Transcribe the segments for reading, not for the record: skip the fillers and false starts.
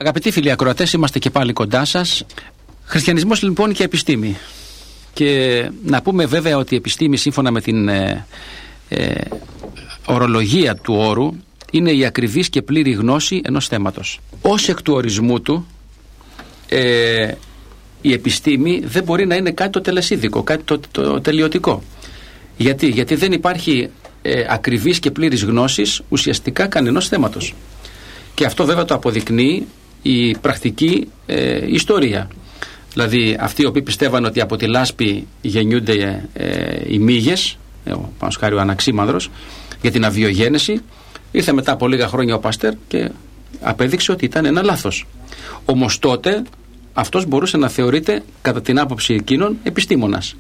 Αγαπητοί φίλοι ακροατές, είμαστε και πάλι κοντά σας. Χριστιανισμός λοιπόν και επιστήμη. Και να πούμε βέβαια ότι η επιστήμη, σύμφωνα με την ορολογία του όρου, είναι η ακριβής και πλήρη γνώση ενός θέματος. Ως εκ του ορισμού του, η επιστήμη δεν μπορεί να είναι κάτι το τελεσίδικο, κάτι το τελειωτικό. Γιατί δεν υπάρχει ακριβής και πλήρης γνώσης ουσιαστικά κανενός θέματος. Και αυτό βέβαια το αποδεικνύει η πρακτική ιστορία. Δηλαδή αυτοί οι οποίοι πιστεύαν ότι από τη λάσπη γεννιούνται οι μύγες, πάνω σκάρει ο Αναξίμανδρος, για την αβιογένεση, ήρθε μετά από λίγα χρόνια ο Παστέρ και απέδειξε ότι ήταν ένα λάθος. Όμως τότε αυτός μπορούσε να θεωρείται κατά την άποψη εκείνων επιστήμονας.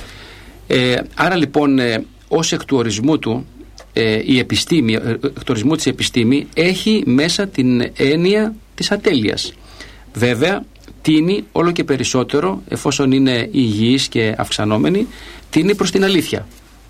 Άρα λοιπόν ως εκ του ορισμού του η επιστήμη, εκ του ορισμού της επιστήμη έχει μέσα την έννοια της ατέλειας. Βέβαια τίνει όλο και περισσότερο, εφόσον είναι υγιής και αυξανόμενη, τίνει προς την αλήθεια.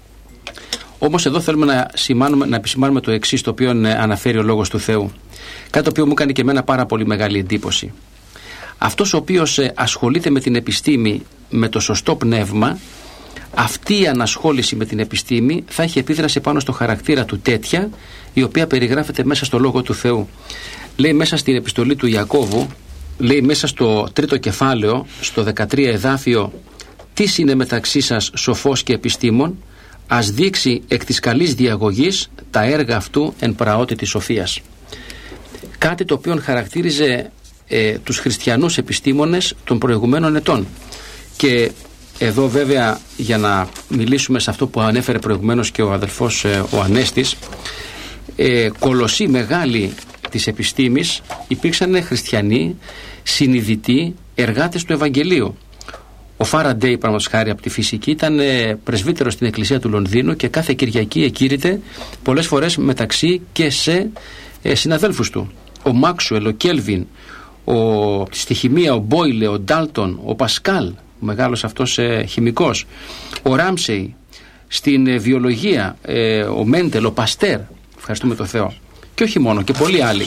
Όμως εδώ θέλουμε να επισημάνουμε το εξής, το οποίο αναφέρει ο Λόγος του Θεού. Κάτι το οποίο μου έκανε και εμένα πάρα πολύ μεγάλη εντύπωση. Αυτός ο οποίος ασχολείται με την επιστήμη με το σωστό πνεύμα, αυτή η ανασχόληση με την επιστήμη θα έχει επίδραση πάνω στο χαρακτήρα του τέτοια, η οποία περιγράφεται μέσα στο Λόγο του Θεού. Λέει μέσα στην επιστολή του Ιακώβου, λέει μέσα στο 3ο κεφάλαιο, στο 13 εδάφιο, «Τίς είναι μεταξύ σας σοφός και επιστήμων, ας δείξει εκ της καλής διαγωγής τα έργα αυτού εν πραότη της σοφίας». Κάτι το οποίο χαρακτήριζε τους χριστιανούς επιστήμονες των προηγουμένων ετών. Και εδώ βέβαια, για να μιλήσουμε σε αυτό που ανέφερε προηγουμένως και ο αδελφός ο Ανέστης, κολοσσοί μεγάλοι της επιστήμης υπήρξαν χριστιανοί, συνειδητοί, εργάτες του Ευαγγελίου. Ο Φάραντεϊ, παραδείγματος χάρη, από τη φυσική, ήταν πρεσβύτερος στην Εκκλησία του Λονδίνου και κάθε Κυριακή εκήρυτε πολλές φορές μεταξύ και σε συναδέλφους του. Ο Μάξουελ, ο Κέλβιν, στη χημεία ο Μπόιλε, ο Ντάλτον, ο Πασκάλ, ο μεγάλος αυτός χημικός, ο Ράμσεϊ, στην βιολογία ο Μέντελ, ο Παστέρ, ευχαριστούμε τον Θεό, και όχι μόνο, και πολλοί άλλοι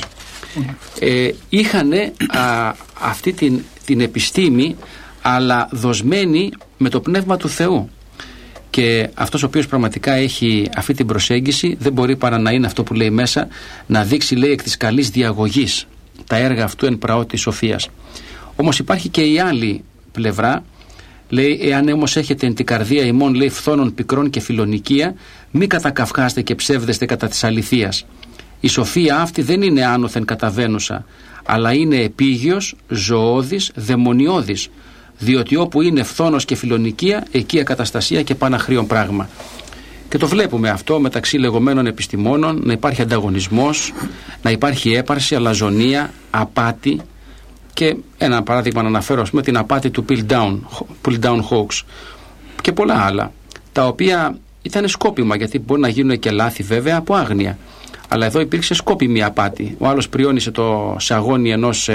είχαν αυτή την επιστήμη, αλλά δοσμένη με το πνεύμα του Θεού. Και αυτός ο οποίος πραγματικά έχει αυτή την προσέγγιση δεν μπορεί παρά να είναι αυτό που λέει μέσα, να δείξει, λέει, εκ της καλής διαγωγής τα έργα αυτού εν πραότη της σοφίας. Όμως υπάρχει και η άλλη πλευρά. Λέει, εάν όμως έχετε εν την καρδία ημών, λέει, φθόνων πικρών και φιλονικία, μη κατακαυχάστε και ψεύδεστε κατά της αληθείας. Η σοφία αυτή δεν είναι άνωθεν καταβαίνουσα, αλλά είναι επίγειος, ζωώδης, δαιμονιώδης, διότι όπου είναι φθόνος και φιλονικία, εκεί ακαταστασία και παναχρίον πράγμα. Και το βλέπουμε αυτό μεταξύ λεγόμενων επιστημόνων, να υπάρχει ανταγωνισμός, να υπάρχει έπαρση, αλαζονία, απάτη. Και ένα παράδειγμα να αναφέρω, ας πούμε, την απάτη του Pull Down Hoax και πολλά άλλα, τα οποία ήταν σκόπιμα, γιατί μπορεί να γίνουν και λάθη βέβαια από άγνοια. Αλλά εδώ υπήρξε σκόπιμη απάτη. Ο άλλος πριόνισε το σαγόνι ενός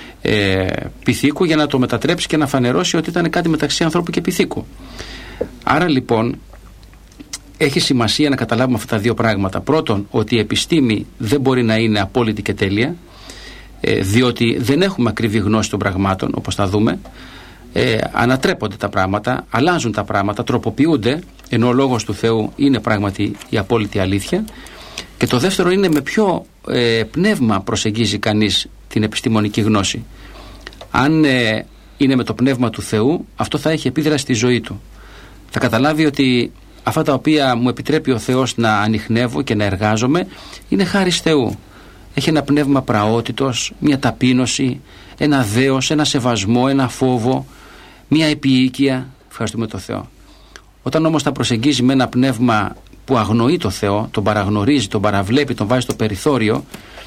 πυθίκου για να το μετατρέψει και να φανερώσει ότι ήταν κάτι μεταξύ ανθρώπου και πυθίκου. Άρα λοιπόν έχει σημασία να καταλάβουμε αυτά τα δύο πράγματα. Πρώτον, ότι η επιστήμη δεν μπορεί να είναι απόλυτη και τέλεια, διότι δεν έχουμε ακριβή γνώση των πραγμάτων, όπως θα δούμε. Ανατρέπονται τα πράγματα, αλλάζουν τα πράγματα, τροποποιούνται, ενώ ο Λόγος του Θεού είναι πράγματι η απόλυτη αλήθεια. Και το δεύτερο είναι με ποιο πνεύμα προσεγγίζει κανείς την επιστημονική γνώση. Αν είναι με το πνεύμα του Θεού, αυτό θα έχει επίδραση στη ζωή του. Θα καταλάβει ότι αυτά τα οποία μου επιτρέπει ο Θεός να ανιχνεύω και να εργάζομαι είναι χάρις Θεού. Έχει ένα πνεύμα πραότητος, μια ταπείνωση, ένα δέος, ένα σεβασμό, ένα φόβο, μια επιοίκεια. Ευχαριστούμε τον Θεό. Όταν όμως τα προσεγγίζει με ένα πνεύμα που αγνοεί το Θεό, τον παραγνωρίζει, τον παραβλέπει, τον βάζει στο περιθώριο,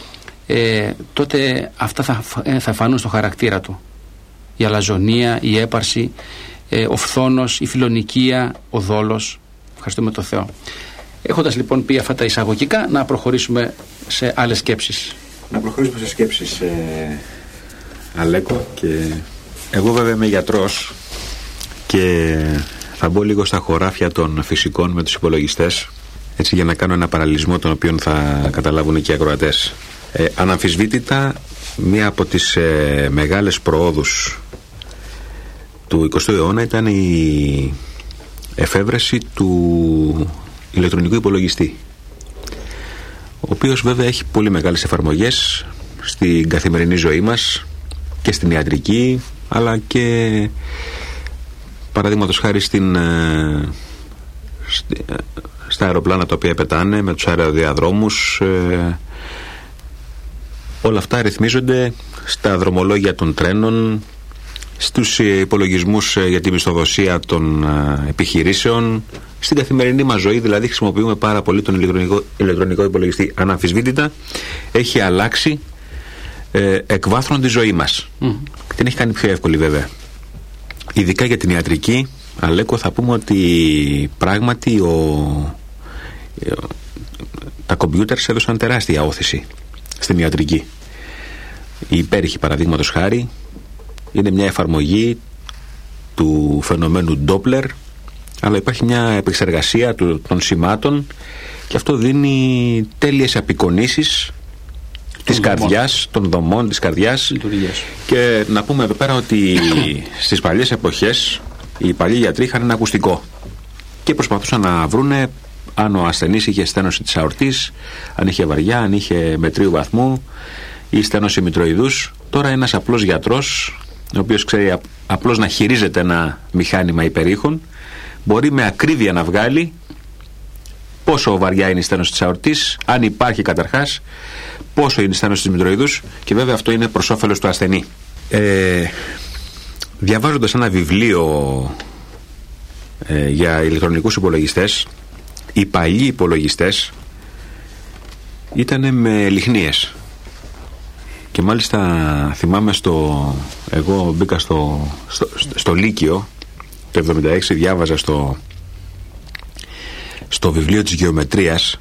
τότε αυτά θα φανούν στο χαρακτήρα του. Η αλαζονία, η έπαρση, ο φθόνος, η φιλονικία, ο δόλος. Ευχαριστούμε τον Θεό. Έχοντας λοιπόν πει αυτά τα εισαγωγικά, να προχωρήσουμε σε άλλες σκέψεις. Να προχωρήσουμε σε σκέψεις, Αλέκο. Και εγώ βέβαια είμαι γιατρός και θα μπω λίγο στα χωράφια των φυσικών με τους υπολογιστές, έτσι, για να κάνω ένα παραλληλισμό τον οποίο θα καταλάβουν και οι ακροατές. Αναμφισβήτητα μία από τις μεγάλες προόδους του 20ου αιώνα ήταν η εφεύρεση του ηλεκτρονικού υπολογιστή, ο οποίος βέβαια έχει πολύ μεγάλες εφαρμογές στην καθημερινή ζωή μας και στην ιατρική, αλλά και παραδείγματος χάρη στα αεροπλάνα τα οποία πετάνε, με τους αεροδιαδρόμους. Όλα αυτά ρυθμίζονται στα δρομολόγια των τρένων, στους υπολογισμούς για τη μισθοδοσία των επιχειρήσεων, στην καθημερινή μας ζωή. Δηλαδή χρησιμοποιούμε πάρα πολύ τον ηλεκτρονικό υπολογιστή. Αναμφισβήτητα έχει αλλάξει εκ βάθρων τη ζωή μας. Την έχει κάνει πιο εύκολη βέβαια. Ειδικά για την ιατρική, Αλέκο, θα πούμε ότι πράγματι τα κομπιούτερς έδωσαν τεράστια όθηση στην ιατρική. Η υπέρηχη, παραδείγματος χάρη, είναι μια εφαρμογή του φαινομένου Doppler, αλλά υπάρχει μια επεξεργασία των σημάτων και αυτό δίνει τέλειες απεικονίσεις της καρδιάς, των δομών της καρδιάς. Και να πούμε εδώ πέρα ότι στις παλιές εποχές οι παλιοί γιατροί είχαν ένα ακουστικό και προσπαθούσαν να βρούνε αν ο ασθενής είχε στένωση της αορτής, αν είχε βαριά, αν είχε μετρίου βαθμού ή στένωση μητροειδούς. Τώρα ένας απλός γιατρός, ο οποίος ξέρει απλώς να χειρίζεται ένα μηχάνημα υπερήχων, μπορεί με ακρίβεια να βγάλει πόσο βαριά είναι η στένωση της αορτής, αν υπάρχει καταρχάς, πόσο είναι η στένωση της μητροειδούς, και βέβαια αυτό είναι προς όφελος του ασθενή. Διαβάζοντας ένα βιβλίο για ηλεκτρονικούς υπολογιστές, οι παλιοί υπολογιστές ήταν με λιχνίες. Και μάλιστα θυμάμαι εγώ μπήκα στο Λύκειο το 1976, διάβαζα στο βιβλίο της γεωμετρίας,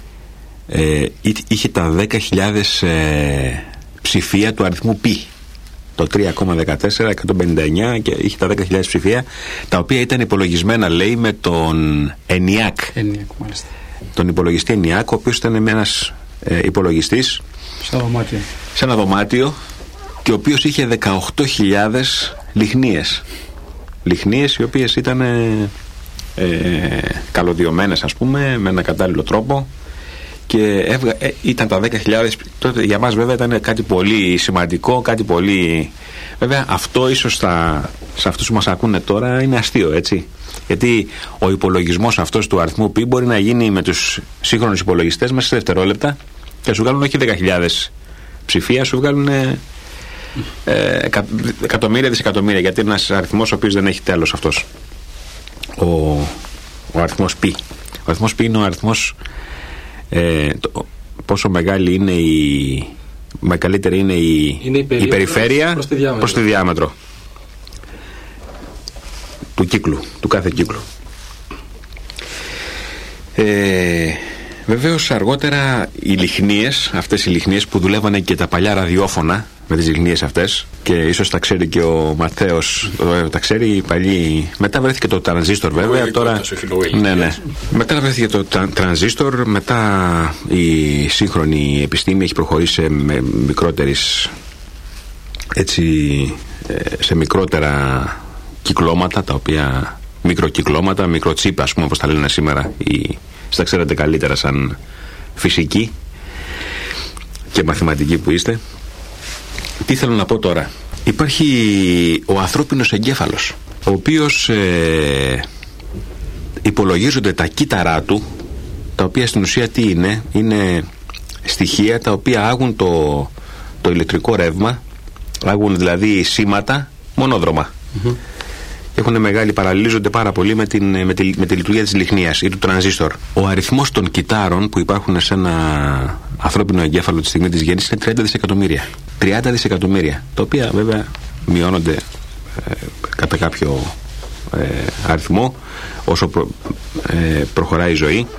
είχε τα 10.000 ψηφία του αριθμού π, το 3,14,159, και είχε τα 10.000 ψηφία, τα οποία ήταν υπολογισμένα, λέει, με τον ENIAC, μάλιστα. Τον υπολογιστή ENIAC, ο οποίος ήταν με ένας υπολογιστής σε ένα δωμάτιο, και ο οποίος είχε 18.000 λιχνίες, οι οποίες ήταν καλωδιωμένες, ας πούμε, με ένα κατάλληλο τρόπο, και ήταν τα 10.000. Τότε για μας βέβαια ήταν κάτι πολύ σημαντικό, κάτι πολύ... Βέβαια αυτό ίσως σε αυτούς που μας ακούνε τώρα είναι αστείο, έτσι, γιατί ο υπολογισμός αυτός του αριθμού π μπορεί να γίνει με τους σύγχρονους υπολογιστές μέσα σε δευτερόλεπτα και σου βγάλουν όχι 10.000 ψηφία, σου βγάλουν εκατομμύρια, δισεκατομμύρια, γιατί είναι ένας αριθμός ο οποίος δεν έχει τέλος αυτός, ο αριθμός π. Ο αριθμός π είναι ο αριθμός πόσο μεγάλη είναι μεγαλύτερη είναι η περιφέρεια προς τη διάμετρο του κύκλου, του κάθε κύκλου. Βεβαίως αργότερα οι λιχνίες, αυτές οι λιχνίες που δουλεύανε και τα παλιά ραδιόφωνα με τις λιχνίες αυτές, και ίσως τα ξέρει και ο Ματθαίος, τα ξέρει οι παλιοί. Μετά βρέθηκε το τρανζίστορ, βέβαια. Τώρα, ναι. Μετά βρέθηκε το τρανζίστορ, μετά η σύγχρονη επιστήμη έχει προχωρήσει με μικρότερες, έτσι, σε μικρότερα κυκλώματα, τα οποία μικροκυκλώματα, μικροτσίπ, ας πούμε, όπως τα λένε σήμερα, στα ξέρετε καλύτερα σαν φυσική και μαθηματική που είστε. Τι θέλω να πω τώρα? Υπάρχει ο ανθρώπινος εγκέφαλος, ο οποίος υπολογίζονται τα κύτταρά του, τα οποία στην ουσία τι είναι στοιχεία τα οποία άγουν το ηλεκτρικό ρεύμα, άγουν δηλαδή σήματα μονόδρομα. Έχουν μεγάλη, παραλληλίζονται πάρα πολύ με τη λειτουργία της λιχνίας ή του τρανζίστορ. Ο αριθμός των κυτάρων που υπάρχουν σε ένα ανθρώπινο εγκέφαλο τη στιγμή της γέννησης είναι 30 δισεκατομμύρια. 30 δισεκατομμύρια, τα οποία βέβαια μειώνονται κατά κάποιο αριθμό όσο προχωράει η ζωή.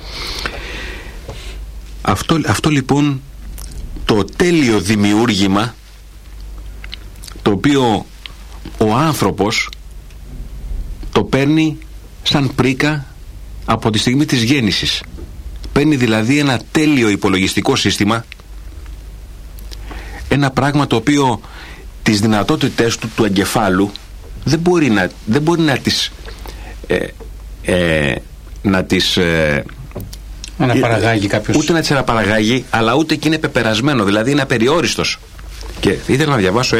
Αυτό λοιπόν το τέλειο δημιούργημα, το οποίο ο άνθρωπος το παίρνει σαν πρίκα από τη στιγμή της γέννησης. Παίρνει δηλαδή ένα τέλειο υπολογιστικό σύστημα, ένα πράγμα το οποίο τις δυνατότητες του εγκεφάλου δεν μπορεί να τις αναπαραγάγει κάποιος. Ούτε να τις αναπαραγάγει, αλλά ούτε και είναι πεπερασμένο, δηλαδή είναι απεριόριστος. Και ήθελα να διαβάσω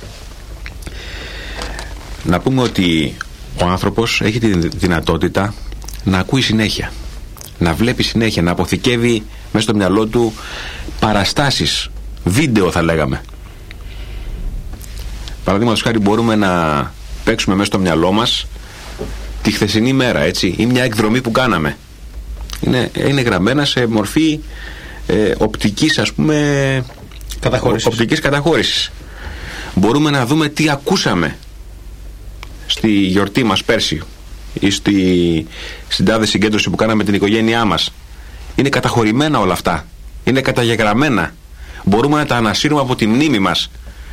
να πούμε ότι ο άνθρωπος έχει τη δυνατότητα να ακούει συνέχεια, να βλέπει συνέχεια, να αποθηκεύει μέσα στο μυαλό του παραστάσεις, βίντεο θα λέγαμε. Παραδείγματος χάρη, μπορούμε να παίξουμε μέσα στο μυαλό μας τη χθεσινή μέρα, έτσι, ή μια εκδρομή που κάναμε. Είναι γραμμένα σε μορφή οπτικής, ας πούμε, οπτικής καταχώρησης. Μπορούμε να δούμε τι ακούσαμε στη γιορτή μας πέρσι ή στην τάδε συγκέντρωση που κάναμε την οικογένειά μας. Είναι καταχωρημένα όλα αυτά, είναι καταγεγραμμένα, μπορούμε να τα ανασύρουμε από τη μνήμη μας.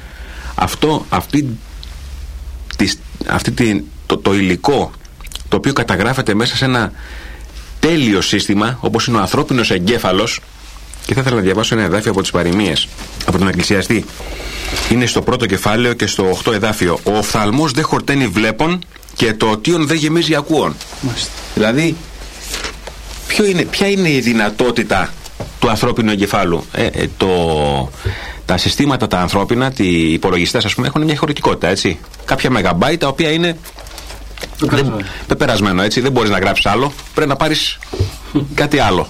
Το υλικό το οποίο καταγράφεται μέσα σε ένα τέλειο σύστημα όπως είναι ο ανθρώπινος εγκέφαλος. Και θα ήθελα να διαβάσω ένα εδάφιο από τις παροιμίες, από τον Εκκλησιαστή. Είναι στο πρώτο κεφάλαιο και στο 8 εδάφιο. Ο οφθαλμός δεν χορταίνει βλέπων και το οτίον δεν γεμίζει ακούων. Δηλαδή, ποια είναι η δυνατότητα του ανθρώπινου εγκεφάλου? Τα συστήματα τα ανθρώπινα, οι υπολογιστές, ας πούμε, έχουν μια χωρητικότητα, έτσι. Κάποια μεγαμπάιτ τα οποία είναι πεπερασμένο, έτσι. Δεν μπορείς να γράψεις άλλο, πρέπει να πάρεις κάτι άλλο.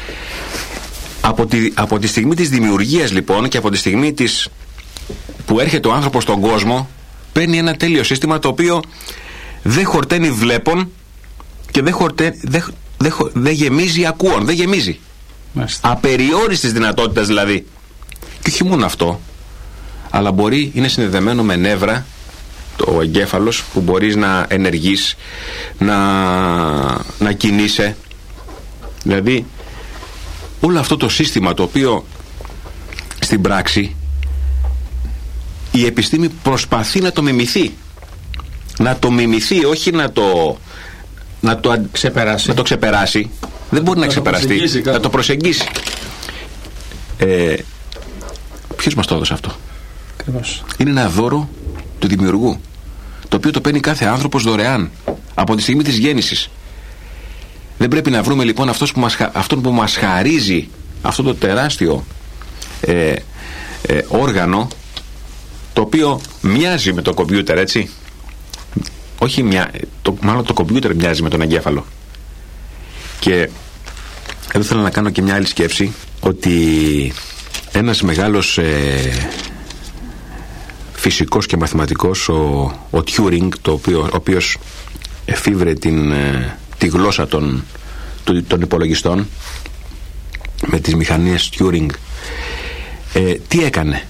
Από τη στιγμή της δημιουργίας, λοιπόν, και από τη στιγμή που έρχεται ο άνθρωπος στον κόσμο, παίρνει ένα τέλειο σύστημα το οποίο δεν χορταίνει βλέπων και δεν γεμίζει ακούων, δεν γεμίζει. Απεριόριστης δυνατότητας δηλαδή. Και όχι μόνο αυτό, αλλά είναι συνδεδεμένο με νεύρα ο εγκέφαλος, που μπορείς να ενεργείς, να κινείσαι. Δηλαδή όλο αυτό το σύστημα, το οποίο στην πράξη η επιστήμη προσπαθεί να το μιμηθεί. Να το μιμηθεί, όχι να το ξεπεράσει. Δεν μπορεί να ξεπεραστεί, να το προσεγγίσει. Ποιος μας το έδωσε αυτό? Ακριβώς. Είναι ένα δώρο του δημιουργού, το οποίο το παίρνει κάθε άνθρωπος δωρεάν από τη στιγμή της γέννησης. Δεν πρέπει να βρούμε λοιπόν αυτόν που μας χαρίζει αυτό το τεράστιο όργανο, το οποίο μοιάζει με το κομπιούτερ, έτσι. Όχι μάλλον το κομπιούτερ μοιάζει με τον εγκέφαλο. Και εδώ θέλω να κάνω και μια άλλη σκέψη, ότι ένας μεγάλος φυσικός και μαθηματικός, ο Τιούρινγκ, ο οποίος εφήβρε τη γλώσσα των υπολογιστών με τις μηχανές Τιούρινγκ, τι έκανε?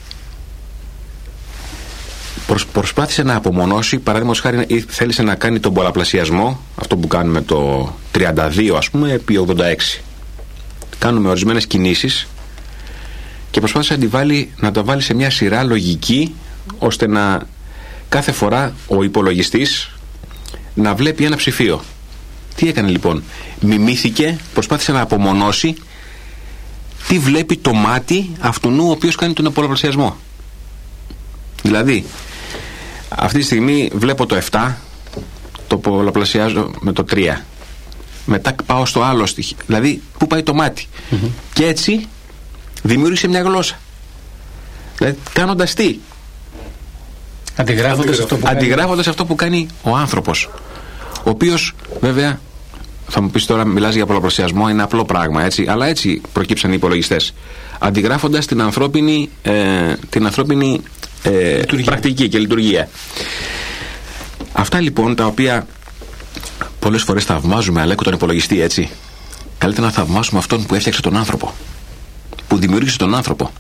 Προσπάθησε να απομονώσει, παραδείγματος χάρη, θέλησε να κάνει τον πολλαπλασιασμό, αυτό που κάνουμε το 32, ας πούμε, επί 86. Κάνουμε ορισμένες κινήσεις και προσπάθησε να τα βάλει σε μια σειρά λογική, ώστε να κάθε φορά ο υπολογιστής να βλέπει ένα ψηφίο. Τι έκανε λοιπόν? Μιμήθηκε, προσπάθησε να απομονώσει τι βλέπει το μάτι αυτού ο οποίος κάνει τον πολλαπλασιασμό. Δηλαδή, αυτή τη στιγμή βλέπω το 7, το πολλαπλασιάζω με το 3. Μετά πάω στο άλλο στοιχείο. Δηλαδή, πού πάει το μάτι? Και έτσι δημιούργησε μια γλώσσα. Δηλαδή, κάνοντας τι? Αντιγράφοντας αυτό που κάνει ο άνθρωπος. Ο οποίος, βέβαια, θα μου πεις τώρα, μιλάς για πολλαπλασιασμό, είναι απλό πράγμα, έτσι. Αλλά έτσι προκύψαν οι υπολογιστές. Αντιγράφοντας την ανθρώπινη πρακτική και λειτουργία. Αυτά λοιπόν, τα οποία πολλές φορές θαυμάζουμε, Αλέκο, τον υπολογιστή, έτσι. Καλύτερα να θαυμάσουμε αυτόν που έφτιαξε τον άνθρωπο, που δημιούργησε τον άνθρωπο.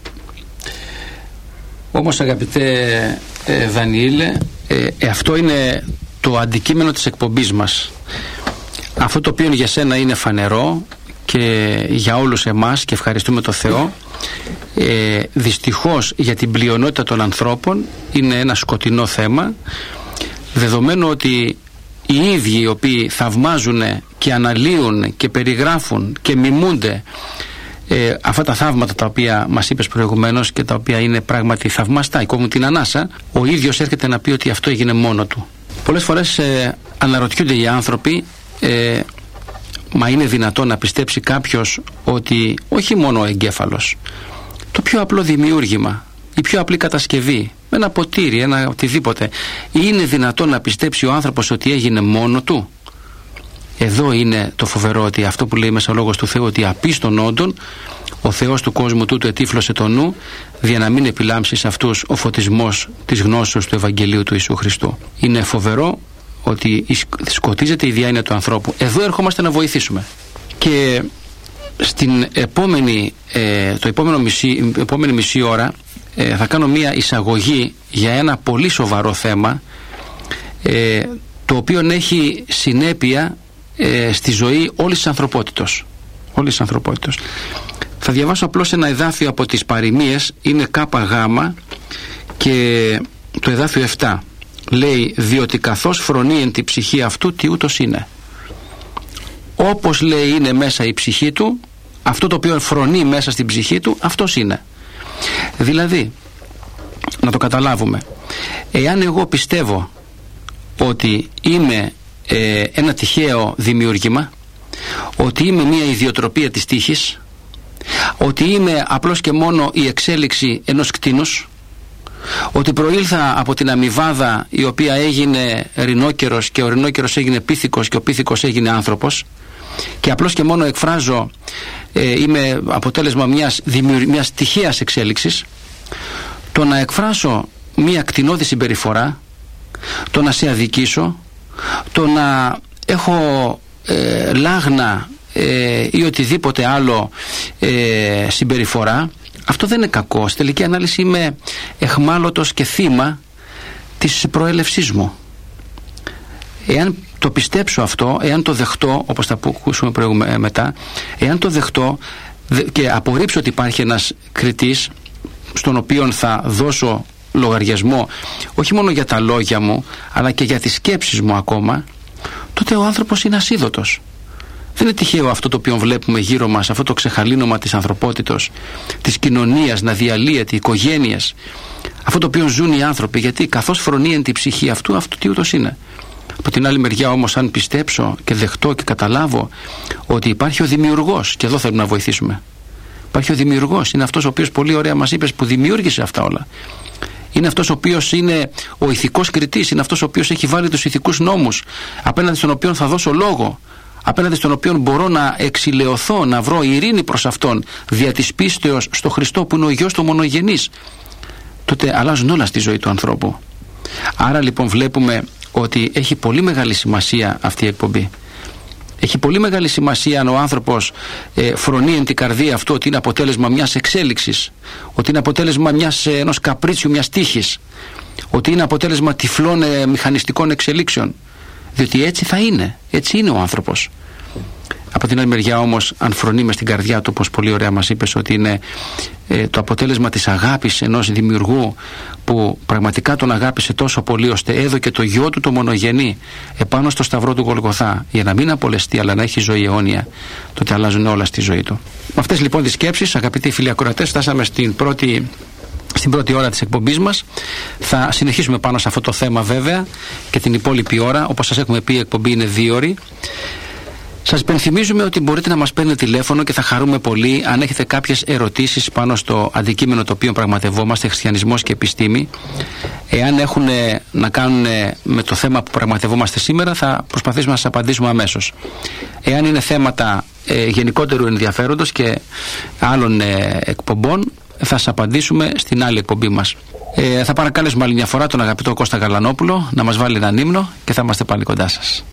Όμως, αγαπητέ Δανιήλε, αυτό είναι το αντικείμενο της εκπομπής μας. Αυτό το οποίο για σένα είναι φανερό και για όλους εμάς, και ευχαριστούμε τον Θεό, δυστυχώς για την πλειονότητα των ανθρώπων είναι ένα σκοτεινό θέμα, δεδομένου ότι οι ίδιοι οι οποίοι θαυμάζουν και αναλύουν και περιγράφουν και μιμούνται αυτά τα θαύματα τα οποία μας είπες προηγουμένως και τα οποία είναι πράγματι θαυμαστά, κόβουν την ανάσα, ο ίδιος έρχεται να πει ότι αυτό έγινε μόνο του. Πολλές φορές αναρωτιούνται οι άνθρωποι, μα είναι δυνατόν να πιστέψει κάποιος ότι όχι μόνο ο εγκέφαλος, το πιο απλό δημιούργημα, η πιο απλή κατασκευή, ένα ποτήρι, ένα οτιδήποτε, είναι δυνατόν να πιστέψει ο άνθρωπος ότι έγινε μόνο του? Εδώ είναι το φοβερό, ότι αυτό που λέει μέσα ο Λόγος του Θεού, ότι απίστων όντων ο Θεός του κόσμου τούτου ετύφλωσε το νου, για να μην επιλάμψει σε αυτούς ο φωτισμός της γνώσεως του Ευαγγελίου του Ιησού Χριστού. Είναι φοβερό ότι σκοτίζεται η διάνοια του ανθρώπου. Εδώ ερχόμαστε να βοηθήσουμε. Και στην επόμενη μισή ώρα θα κάνω μία εισαγωγή για ένα πολύ σοβαρό θέμα, το οποίο έχει συνέπεια στη ζωή όλης της ανθρωπότητος. Θα διαβάσω απλώς ένα εδάφιο από τις παροιμίες, είναι ΚΓ και το εδάφιο 7. Λέει, διότι καθώς φρονεί εν τη ψυχή αυτού, τι ούτως είναι. Όπως λέει είναι μέσα η ψυχή του, αυτό το οποίο φρονεί μέσα στην ψυχή του, αυτός είναι. Δηλαδή, να το καταλάβουμε, εάν εγώ πιστεύω ότι είμαι ένα τυχαίο δημιούργημα, ότι είμαι μια ιδιοτροπία της τύχης, ότι είμαι απλώς και μόνο η εξέλιξη ενός κτήνους, ότι προήλθα από την αμοιβάδα η οποία έγινε ρινόκερος και ο ρινόκερος έγινε πίθηκος και ο πίθηκος έγινε άνθρωπος, και απλώς και μόνο εκφράζω, είμαι αποτέλεσμα μιας τυχαίας εξέλιξης, το να εκφράσω μια κτηνώδη συμπεριφορά, το να σε αδικήσω, το να έχω λάγνα ή οτιδήποτε άλλο συμπεριφορά, αυτό δεν είναι κακό. Στη τελική ανάλυση είμαι εχμάλωτος και θύμα της προέλευσής μου. Εάν το πιστέψω αυτό, εάν το δεχτώ, όπως θα ακούσουμε μετά, εάν το δεχτώ και απορρίψω ότι υπάρχει ένας κριτής στον οποίον θα δώσω λογαριασμό όχι μόνο για τα λόγια μου αλλά και για τις σκέψεις μου ακόμα, τότε ο άνθρωπος είναι ασίδωτος. Δεν είναι τυχαίο αυτό το οποίο βλέπουμε γύρω μας, αυτό το ξεχαλίνομα της ανθρωπότητος, της κοινωνίας να διαλύεται, οικογένειες, αυτό το οποίο ζουν οι άνθρωποι, γιατί καθώς φρονεί εν τη ψυχή αυτού, αυτό τι ούτως είναι. Από την άλλη μεριά όμως, αν πιστέψω και δεχτώ και καταλάβω ότι υπάρχει ο Δημιουργός, και εδώ θέλουμε να βοηθήσουμε, υπάρχει ο Δημιουργός, είναι αυτός ο οποίος, πολύ ωραία μας είπες, που δημιούργησε αυτά όλα. Είναι αυτός ο οποίος είναι ο ηθικός κριτής, είναι αυτός ο οποίος έχει βάλει τους ηθικούς νόμους, απέναντι στον οποίο θα δώσω λόγο, απέναντι στον οποίο μπορώ να εξηλαιωθώ, να βρω ειρήνη προς αυτόν, δια της πίστεως στο Χριστό που είναι ο Υιός του μονογενής. Τότε αλλάζουν όλα στη ζωή του ανθρώπου. Άρα λοιπόν βλέπουμε ότι έχει πολύ μεγάλη σημασία αυτή η εκπομπή. Έχει πολύ μεγάλη σημασία αν ο άνθρωπος φρονεί εν την καρδία αυτό ότι είναι αποτέλεσμα μιας εξέλιξης, ότι είναι αποτέλεσμα ενός καπρίτσιου, μιας τύχης, ότι είναι αποτέλεσμα τυφλών μηχανιστικών εξελίξεων. Διότι έτσι θα είναι, έτσι είναι ο άνθρωπος. Από την άλλη μεριά όμως, αν φρονεί μες στην καρδιά του, όπως πολύ ωραία μας είπες, ότι είναι το αποτέλεσμα της αγάπης ενός δημιουργού που πραγματικά τον αγάπησε τόσο πολύ ώστε έδωκε το γιο του το μονογενή επάνω στο σταυρό του Γολγοθά για να μην απολεστεί αλλά να έχει ζωή αιώνια, τότε αλλάζουν όλα στη ζωή του. Με αυτές λοιπόν τις σκέψεις, αγαπητοί φίλοι ακροατές, φτάσαμε στην πρώτη ώρα της εκπομπής μας. Θα συνεχίσουμε πάνω σε αυτό το θέμα βέβαια και την υπόλοιπη ώρα. Όπως σας έχουμε πει, η εκπομπή είναι 2 ώρες. Σας υπενθυμίζουμε ότι μπορείτε να μας παίρνετε τηλέφωνο και θα χαρούμε πολύ αν έχετε κάποιες ερωτήσεις πάνω στο αντικείμενο το οποίο πραγματευόμαστε, χριστιανισμός και επιστήμη. Εάν έχουν να κάνουν με το θέμα που πραγματευόμαστε σήμερα, θα προσπαθήσουμε να σας απαντήσουμε αμέσως. Εάν είναι θέματα γενικότερου ενδιαφέροντος και άλλων εκπομπών, θα σας απαντήσουμε στην άλλη εκπομπή μας. Θα παρακαλέσουμε άλλη μια φορά τον αγαπητό Κώστα Γαλανόπουλο να μας βάλει έναν ύμνο και θα είμαστε πάλι κοντά σας.